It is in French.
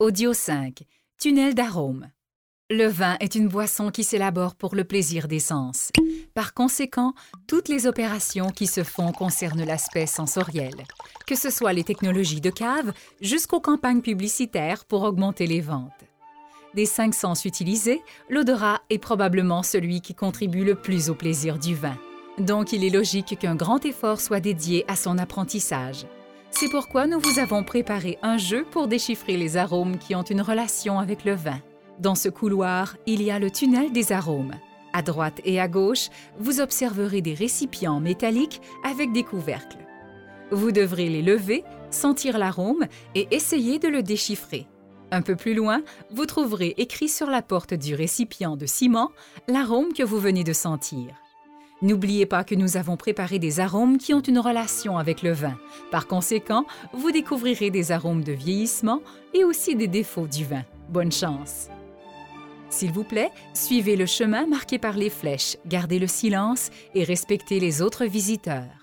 Audio 5. Tunnel d'arômes. Le vin est une boisson qui s'élabore pour le plaisir des sens. Par conséquent, toutes les opérations qui se font concernent l'aspect sensoriel, que ce soit les technologies de cave jusqu'aux campagnes publicitaires pour augmenter les ventes. Des 5 sens utilisés, l'odorat est probablement celui qui contribue le plus au plaisir du vin. Donc, il est logique qu'un grand effort soit dédié à son apprentissage. C'est pourquoi nous vous avons préparé un jeu pour déchiffrer les arômes qui ont une relation avec le vin. Dans ce couloir, il y a le tunnel des arômes. À droite et à gauche, vous observerez des récipients métalliques avec des couvercles. Vous devrez les lever, sentir l'arôme et essayer de le déchiffrer. Un peu plus loin, vous trouverez écrit sur la porte du récipient de ciment l'arôme que vous venez de sentir. N'oubliez pas que nous avons préparé des arômes qui ont une relation avec le vin. Par conséquent, vous découvrirez des arômes de vieillissement et aussi des défauts du vin. Bonne chance! S'il vous plaît, suivez le chemin marqué par les flèches, gardez le silence et respectez les autres visiteurs.